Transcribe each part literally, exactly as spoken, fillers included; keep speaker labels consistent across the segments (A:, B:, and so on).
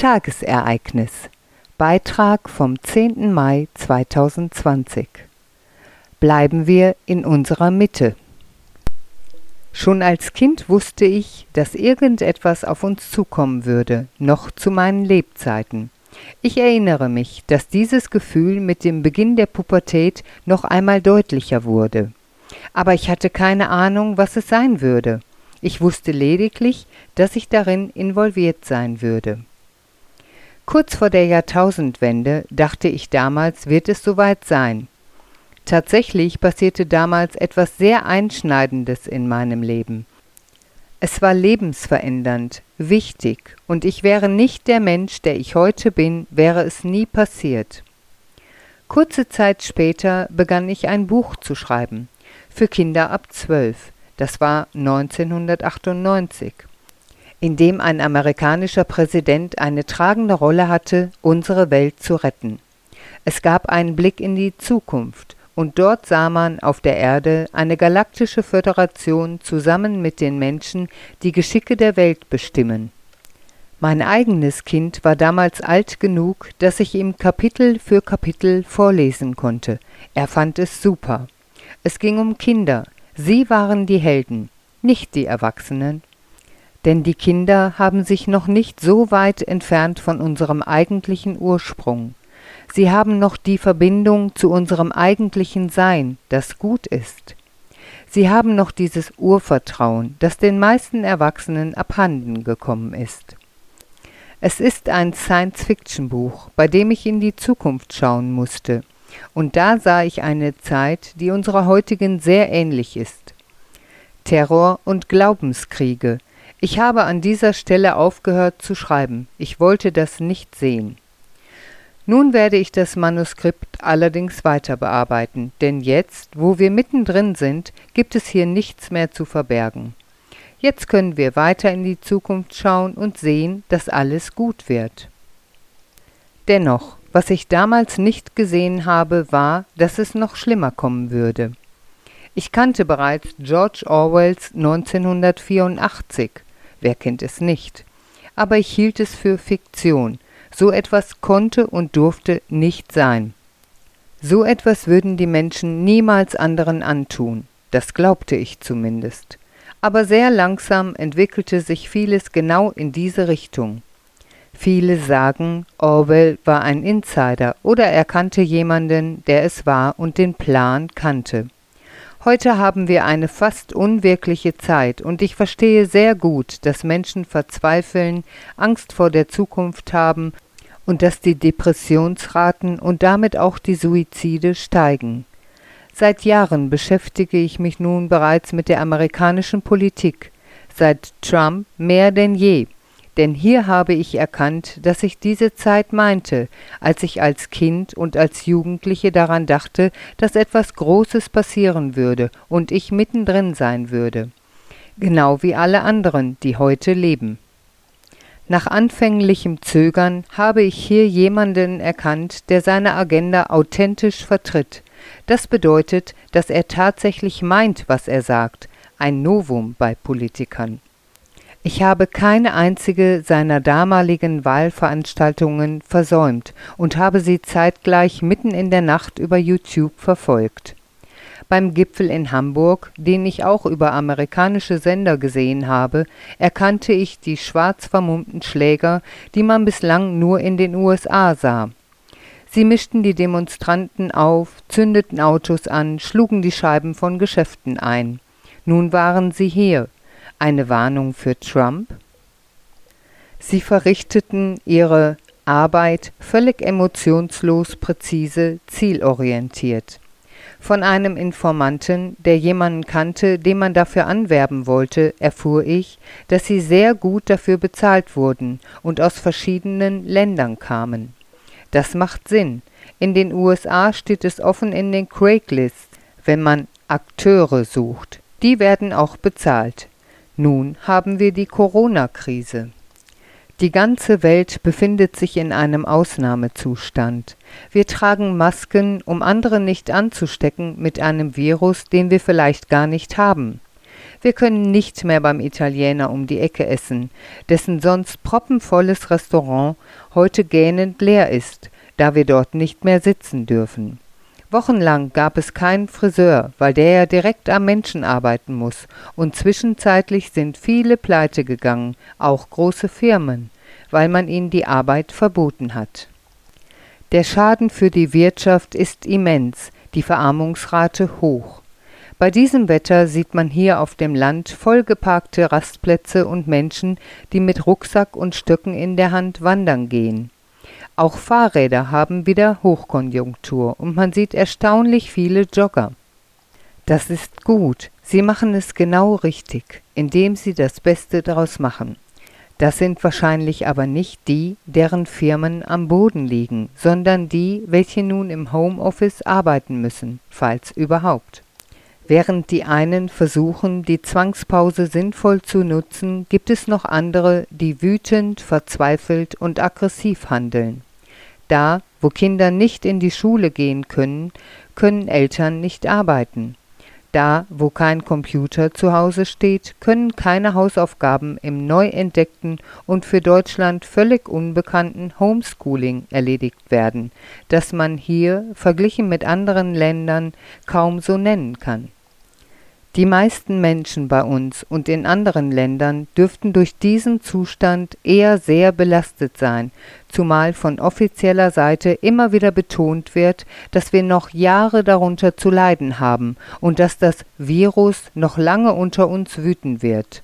A: Tagesereignis. Beitrag vom zehnten Mai zweitausendzwanzig. Bleiben wir in unserer Mitte. Schon als Kind wusste ich, dass irgendetwas auf uns zukommen würde, noch zu meinen Lebzeiten. Ich erinnere mich, dass dieses Gefühl mit dem Beginn der Pubertät noch einmal deutlicher wurde. Aber ich hatte keine Ahnung, was es sein würde. Ich wusste lediglich, dass ich darin involviert sein würde. Kurz vor der Jahrtausendwende dachte ich damals, wird es soweit sein. Tatsächlich passierte damals etwas sehr Einschneidendes in meinem Leben. Es war lebensverändernd, wichtig, und ich wäre nicht der Mensch, der ich heute bin, wäre es nie passiert. Kurze Zeit später begann ich ein Buch zu schreiben, für Kinder ab zwölf, das war neunzehnhundertachtundneunzig, in dem ein amerikanischer Präsident eine tragende Rolle hatte, unsere Welt zu retten. Es gab einen Blick in die Zukunft, und dort sah man auf der Erde eine galaktische Föderation zusammen mit den Menschen, die Geschicke der Welt bestimmen. Mein eigenes Kind war damals alt genug, dass ich ihm Kapitel für Kapitel vorlesen konnte. Er fand es super. Es ging um Kinder. Sie waren die Helden, nicht die Erwachsenen. Denn die Kinder haben sich noch nicht so weit entfernt von unserem eigentlichen Ursprung. Sie haben noch die Verbindung zu unserem eigentlichen Sein, das gut ist. Sie haben noch dieses Urvertrauen, das den meisten Erwachsenen abhanden gekommen ist. Es ist ein Science-Fiction-Buch, bei dem ich in die Zukunft schauen musste. Und da sah ich eine Zeit, die unserer heutigen sehr ähnlich ist. Terror und Glaubenskriege. Ich habe an dieser Stelle aufgehört zu schreiben. Ich wollte das nicht sehen. Nun werde ich das Manuskript allerdings weiter bearbeiten, denn jetzt, wo wir mittendrin sind, gibt es hier nichts mehr zu verbergen. Jetzt können wir weiter in die Zukunft schauen und sehen, dass alles gut wird. Dennoch, was ich damals nicht gesehen habe, war, dass es noch schlimmer kommen würde. Ich kannte bereits George Orwells neunzehnhundertvierundachtzig. Wer kennt es nicht? Aber ich hielt es für Fiktion. So etwas konnte und durfte nicht sein. So etwas würden die Menschen niemals anderen antun. Das glaubte ich zumindest. Aber sehr langsam entwickelte sich vieles genau in diese Richtung. Viele sagen, Orwell war ein Insider oder er kannte jemanden, der es war und den Plan kannte. Heute haben wir eine fast unwirkliche Zeit und ich verstehe sehr gut, dass Menschen verzweifeln, Angst vor der Zukunft haben und dass die Depressionsraten und damit auch die Suizide steigen. Seit Jahren beschäftige ich mich nun bereits mit der amerikanischen Politik, seit Trump mehr denn je. Denn hier habe ich erkannt, dass ich diese Zeit meinte, als ich als Kind und als Jugendliche daran dachte, dass etwas Großes passieren würde und ich mittendrin sein würde. Genau wie alle anderen, die heute leben. Nach anfänglichem Zögern habe ich hier jemanden erkannt, der seine Agenda authentisch vertritt. Das bedeutet, dass er tatsächlich meint, was er sagt, ein Novum bei Politikern. Ich habe keine einzige seiner damaligen Wahlveranstaltungen versäumt und habe sie zeitgleich mitten in der Nacht über YouTube verfolgt. Beim Gipfel in Hamburg, den ich auch über amerikanische Sender gesehen habe, erkannte ich die schwarz vermummten Schläger, die man bislang nur in den U S A sah. Sie mischten die Demonstranten auf, zündeten Autos an, schlugen die Scheiben von Geschäften ein. Nun waren sie hier. Eine Warnung für Trump? Sie verrichteten ihre Arbeit völlig emotionslos, präzise, zielorientiert. Von einem Informanten, der jemanden kannte, den man dafür anwerben wollte, erfuhr ich, dass sie sehr gut dafür bezahlt wurden und aus verschiedenen Ländern kamen. Das macht Sinn. In den U S A steht es offen in den Craigslist, wenn man Akteure sucht. Die werden auch bezahlt. Nun haben wir die Corona-Krise. Die ganze Welt befindet sich in einem Ausnahmezustand. Wir tragen Masken, um andere nicht anzustecken mit einem Virus, den wir vielleicht gar nicht haben. Wir können nicht mehr beim Italiener um die Ecke essen, dessen sonst proppenvolles Restaurant heute gähnend leer ist, da wir dort nicht mehr sitzen dürfen. Wochenlang gab es keinen Friseur, weil der ja direkt am Menschen arbeiten muss, und zwischenzeitlich sind viele pleite gegangen, auch große Firmen, weil man ihnen die Arbeit verboten hat. Der Schaden für die Wirtschaft ist immens, die Verarmungsrate hoch. Bei diesem Wetter sieht man hier auf dem Land vollgeparkte Rastplätze und Menschen, die mit Rucksack und Stöcken in der Hand wandern gehen. Auch Fahrräder haben wieder Hochkonjunktur und man sieht erstaunlich viele Jogger. Das ist gut, sie machen es genau richtig, indem sie das Beste daraus machen. Das sind wahrscheinlich aber nicht die, deren Firmen am Boden liegen, sondern die, welche nun im Homeoffice arbeiten müssen, falls überhaupt. Während die einen versuchen, die Zwangspause sinnvoll zu nutzen, gibt es noch andere, die wütend, verzweifelt und aggressiv handeln. Da, wo Kinder nicht in die Schule gehen können, können Eltern nicht arbeiten. Da, wo kein Computer zu Hause steht, können keine Hausaufgaben im neu entdeckten und für Deutschland völlig unbekannten Homeschooling erledigt werden, das man hier, verglichen mit anderen Ländern, kaum so nennen kann. Die meisten Menschen bei uns und in anderen Ländern dürften durch diesen Zustand eher sehr belastet sein, zumal von offizieller Seite immer wieder betont wird, dass wir noch Jahre darunter zu leiden haben und dass das Virus noch lange unter uns wüten wird.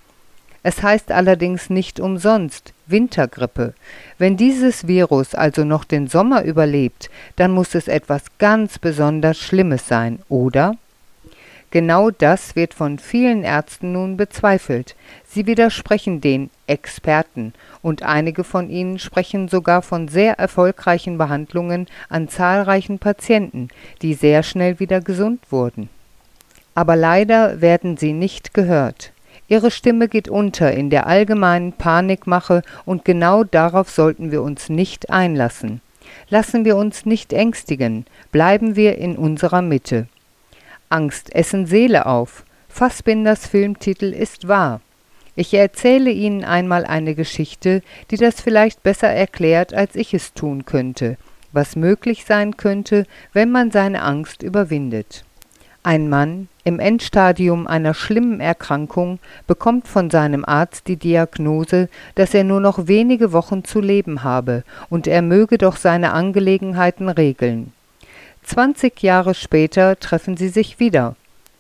A: Es heißt allerdings nicht umsonst Wintergrippe. Wenn dieses Virus also noch den Sommer überlebt, dann muss es etwas ganz besonders Schlimmes sein, oder? Genau das wird von vielen Ärzten nun bezweifelt. Sie widersprechen den Experten und einige von ihnen sprechen sogar von sehr erfolgreichen Behandlungen an zahlreichen Patienten, die sehr schnell wieder gesund wurden. Aber leider werden sie nicht gehört. Ihre Stimme geht unter in der allgemeinen Panikmache und genau darauf sollten wir uns nicht einlassen. Lassen wir uns nicht ängstigen, bleiben wir in unserer Mitte. Angst essen Seele auf. Fassbinders Filmtitel ist wahr. Ich erzähle Ihnen einmal eine Geschichte, die das vielleicht besser erklärt, als ich es tun könnte, was möglich sein könnte, wenn man seine Angst überwindet. Ein Mann im Endstadium einer schlimmen Erkrankung bekommt von seinem Arzt die Diagnose, dass er nur noch wenige Wochen zu leben habe und er möge doch seine Angelegenheiten regeln. Zwanzig Jahre später treffen sie sich wieder.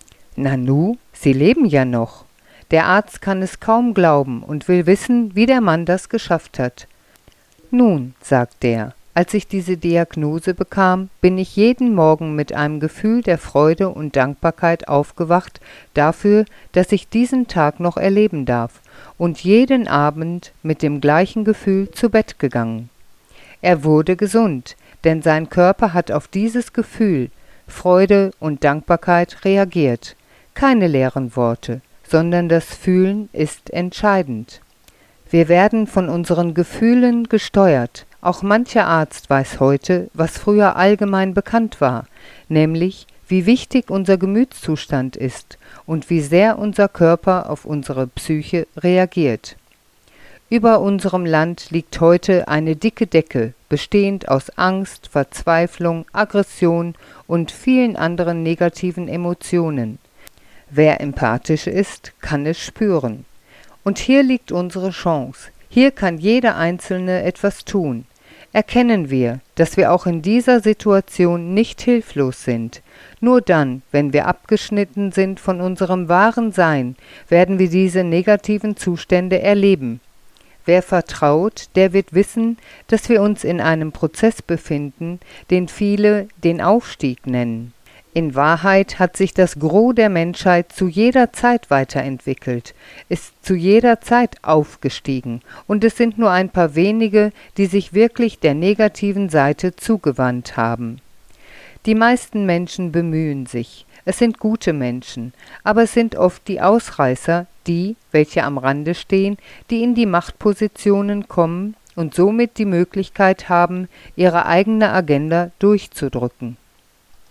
A: Nanu, Sie leben ja noch. Der Arzt kann es kaum glauben und will wissen, wie der Mann das geschafft hat. Nun, sagt er, als ich diese Diagnose bekam, bin ich jeden Morgen mit einem Gefühl der Freude und Dankbarkeit aufgewacht dafür, dass ich diesen Tag noch erleben darf, und jeden Abend mit dem gleichen Gefühl zu Bett gegangen. Er wurde gesund, denn sein Körper hat auf dieses Gefühl, Freude und Dankbarkeit reagiert. Keine leeren Worte, sondern das Fühlen ist entscheidend. Wir werden von unseren Gefühlen gesteuert. Auch mancher Arzt weiß heute, was früher allgemein bekannt war, nämlich wie wichtig unser Gemütszustand ist und wie sehr unser Körper auf unsere Psyche reagiert. Über unserem Land liegt heute eine dicke Decke, bestehend aus Angst, Verzweiflung, Aggression und vielen anderen negativen Emotionen. Wer empathisch ist, kann es spüren. Und hier liegt unsere Chance. Hier kann jeder Einzelne etwas tun. Erkennen wir, dass wir auch in dieser Situation nicht hilflos sind. Nur dann, wenn wir abgeschnitten sind von unserem wahren Sein, werden wir diese negativen Zustände erleben. Wer vertraut, der wird wissen, dass wir uns in einem Prozess befinden, den viele den Aufstieg nennen. In Wahrheit hat sich das Gros der Menschheit zu jeder Zeit weiterentwickelt, ist zu jeder Zeit aufgestiegen, und es sind nur ein paar wenige, die sich wirklich der negativen Seite zugewandt haben. Die meisten Menschen bemühen sich, es sind gute Menschen, aber es sind oft die Ausreißer, die, welche am Rande stehen, die in die Machtpositionen kommen und somit die Möglichkeit haben, ihre eigene Agenda durchzudrücken.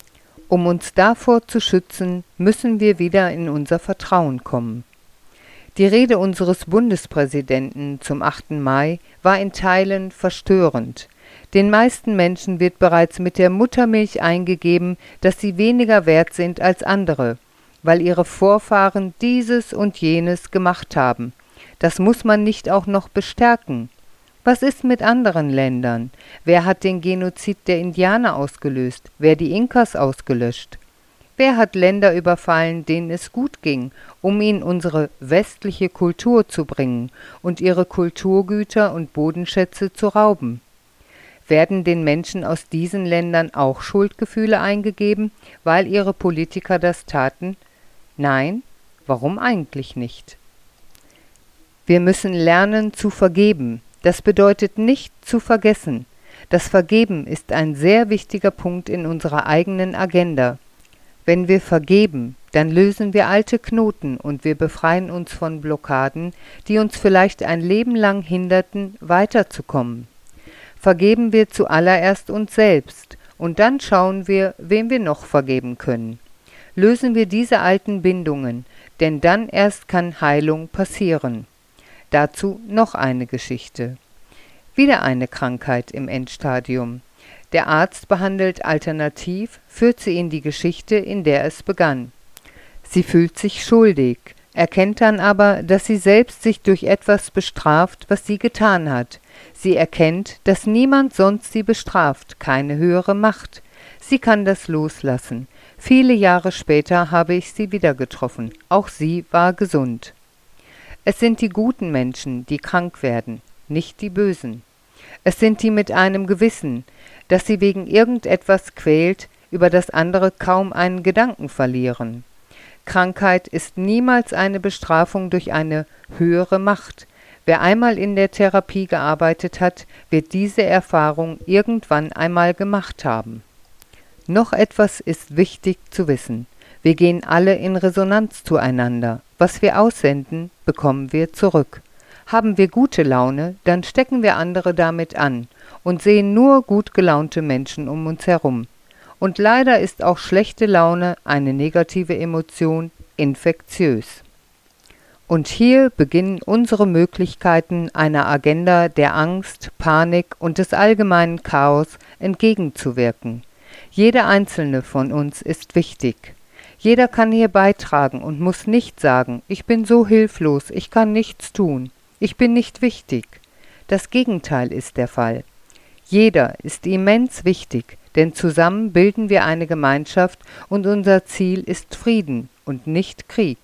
A: Um uns davor zu schützen, müssen wir wieder in unser Vertrauen kommen. Die Rede unseres Bundespräsidenten zum achten Mai war in Teilen verstörend. Den meisten Menschen wird bereits mit der Muttermilch eingegeben, dass sie weniger wert sind als andere, weil ihre Vorfahren dieses und jenes gemacht haben. Das muss man nicht auch noch bestärken. Was ist mit anderen Ländern? Wer hat den Genozid der Indianer ausgelöst? Wer die Inkas ausgelöscht? Wer hat Länder überfallen, denen es gut ging, um ihnen unsere westliche Kultur zu bringen und ihre Kulturgüter und Bodenschätze zu rauben? Werden den Menschen aus diesen Ländern auch Schuldgefühle eingegeben, weil ihre Politiker das taten? Nein, warum eigentlich nicht? Wir müssen lernen zu vergeben. Das bedeutet nicht zu vergessen. Das Vergeben ist ein sehr wichtiger Punkt in unserer eigenen Agenda. Wenn wir vergeben, dann lösen wir alte Knoten und wir befreien uns von Blockaden, die uns vielleicht ein Leben lang hinderten, weiterzukommen. Vergeben wir zuallererst uns selbst und dann schauen wir, wem wir noch vergeben können. Lösen wir diese alten Bindungen, denn dann erst kann Heilung passieren. Dazu noch eine Geschichte. Wieder eine Krankheit im Endstadium. Der Arzt behandelt alternativ, führt sie in die Geschichte, in der es begann. Sie fühlt sich schuldig, erkennt dann aber, dass sie selbst sich durch etwas bestraft, was sie getan hat. Sie erkennt, dass niemand sonst sie bestraft, keine höhere Macht. Sie kann das loslassen. Viele Jahre später habe ich sie wieder getroffen. Auch sie war gesund. Es sind die guten Menschen, die krank werden, nicht die Bösen. Es sind die mit einem Gewissen, das sie wegen irgendetwas quält, über das andere kaum einen Gedanken verlieren. Krankheit ist niemals eine Bestrafung durch eine höhere Macht. Wer einmal in der Therapie gearbeitet hat, wird diese Erfahrung irgendwann einmal gemacht haben. Noch etwas ist wichtig zu wissen. Wir gehen alle in Resonanz zueinander. Was wir aussenden, bekommen wir zurück. Haben wir gute Laune, dann stecken wir andere damit an und sehen nur gut gelaunte Menschen um uns herum. Und leider ist auch schlechte Laune, eine negative Emotion, infektiös. Und hier beginnen unsere Möglichkeiten, einer Agenda der Angst, Panik und des allgemeinen Chaos entgegenzuwirken. Jeder einzelne von uns ist wichtig. Jeder kann hier beitragen und muss nicht sagen, ich bin so hilflos, ich kann nichts tun, ich bin nicht wichtig. Das Gegenteil ist der Fall. Jeder ist immens wichtig, denn zusammen bilden wir eine Gemeinschaft und unser Ziel ist Frieden und nicht Krieg.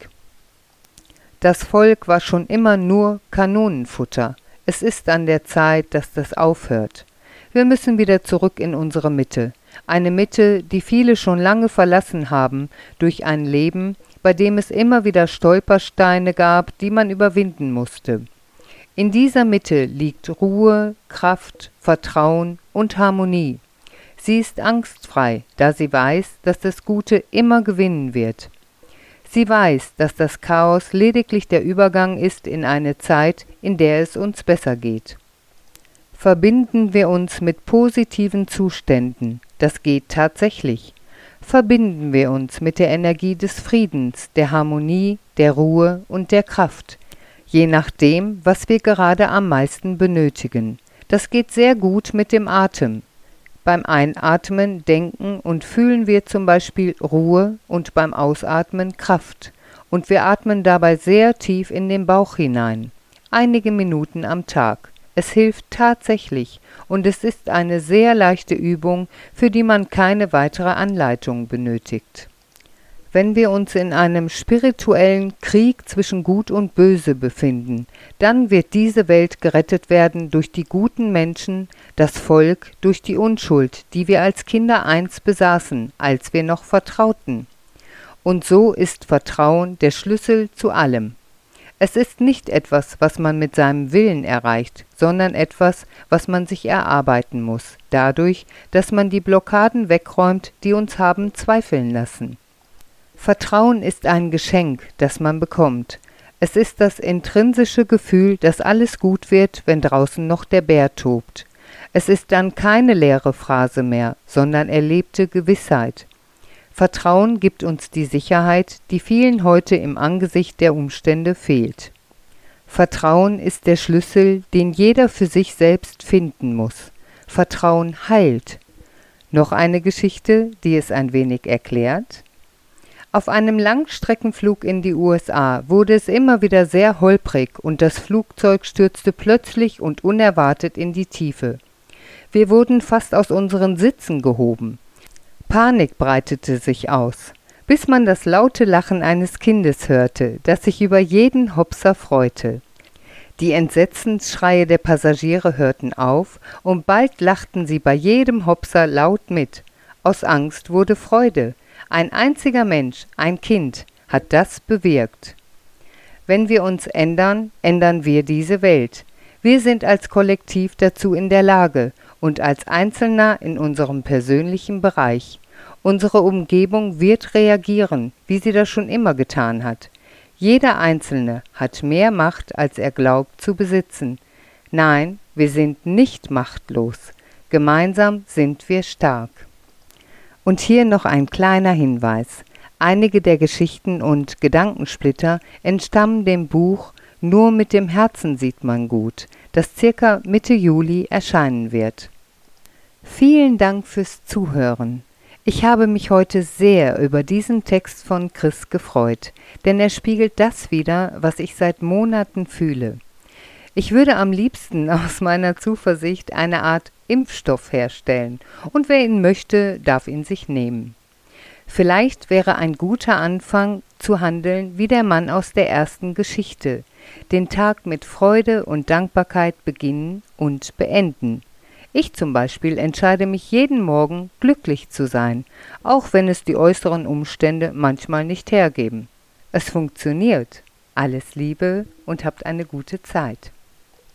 A: Das Volk war schon immer nur Kanonenfutter. Es ist an der Zeit, dass das aufhört. Wir müssen wieder zurück in unsere Mitte. Eine Mitte, die viele schon lange verlassen haben, durch ein Leben, bei dem es immer wieder Stolpersteine gab, die man überwinden musste. In dieser Mitte liegt Ruhe, Kraft, Vertrauen und Harmonie. Sie ist angstfrei, da sie weiß, dass das Gute immer gewinnen wird. Sie weiß, dass das Chaos lediglich der Übergang ist in eine Zeit, in der es uns besser geht. Verbinden wir uns mit positiven Zuständen, das geht tatsächlich. Verbinden wir uns mit der Energie des Friedens, der Harmonie, der Ruhe und der Kraft, je nachdem, was wir gerade am meisten benötigen. Das geht sehr gut mit dem Atem. Beim Einatmen denken und fühlen wir zum Beispiel Ruhe und beim Ausatmen Kraft. Und wir atmen dabei sehr tief in den Bauch hinein, einige Minuten am Tag. Es hilft tatsächlich und es ist eine sehr leichte Übung, für die man keine weitere Anleitung benötigt. Wenn wir uns in einem spirituellen Krieg zwischen Gut und Böse befinden, dann wird diese Welt gerettet werden durch die guten Menschen, das Volk durch die Unschuld, die wir als Kinder einst besaßen, als wir noch vertrauten. Und so ist Vertrauen der Schlüssel zu allem. Es ist nicht etwas, was man mit seinem Willen erreicht, sondern etwas, was man sich erarbeiten muss, dadurch, dass man die Blockaden wegräumt, die uns haben zweifeln lassen. Vertrauen ist ein Geschenk, das man bekommt. Es ist das intrinsische Gefühl, dass alles gut wird, wenn draußen noch der Bär tobt. Es ist dann keine leere Phrase mehr, sondern erlebte Gewissheit. Vertrauen gibt uns die Sicherheit, die vielen heute im Angesicht der Umstände fehlt. Vertrauen ist der Schlüssel, den jeder für sich selbst finden muss. Vertrauen heilt. Noch eine Geschichte, die es ein wenig erklärt. Auf einem Langstreckenflug in die U S A wurde es immer wieder sehr holprig und das Flugzeug stürzte plötzlich und unerwartet in die Tiefe. Wir wurden fast aus unseren Sitzen gehoben. Panik breitete sich aus, bis man das laute Lachen eines Kindes hörte, das sich über jeden Hopser freute. Die Entsetzensschreie der Passagiere hörten auf, und bald lachten sie bei jedem Hopser laut mit. Aus Angst wurde Freude. Ein einziger Mensch, ein Kind, hat das bewirkt. Wenn wir uns ändern, ändern wir diese Welt. Wir sind als Kollektiv dazu in der Lage und als Einzelner in unserem persönlichen Bereich. Unsere Umgebung wird reagieren, wie sie das schon immer getan hat. Jeder Einzelne hat mehr Macht, als er glaubt zu besitzen. Nein, wir sind nicht machtlos. Gemeinsam sind wir stark. Und hier noch ein kleiner Hinweis. Einige der Geschichten und Gedankensplitter entstammen dem Buch Nur mit dem Herzen sieht man gut, das circa Mitte Juli erscheinen wird. Vielen Dank fürs Zuhören. Ich habe mich heute sehr über diesen Text von Chris gefreut, denn er spiegelt das wider, was ich seit Monaten fühle. Ich würde am liebsten aus meiner Zuversicht eine Art Impfstoff herstellen, und wer ihn möchte, darf ihn sich nehmen. Vielleicht wäre ein guter Anfang, zu handeln wie der Mann aus der ersten Geschichte, den Tag mit Freude und Dankbarkeit beginnen und beenden. Ich zum Beispiel entscheide mich jeden Morgen, glücklich zu sein, auch wenn es die äußeren Umstände manchmal nicht hergeben. Es funktioniert. Alles Liebe und habt eine gute Zeit.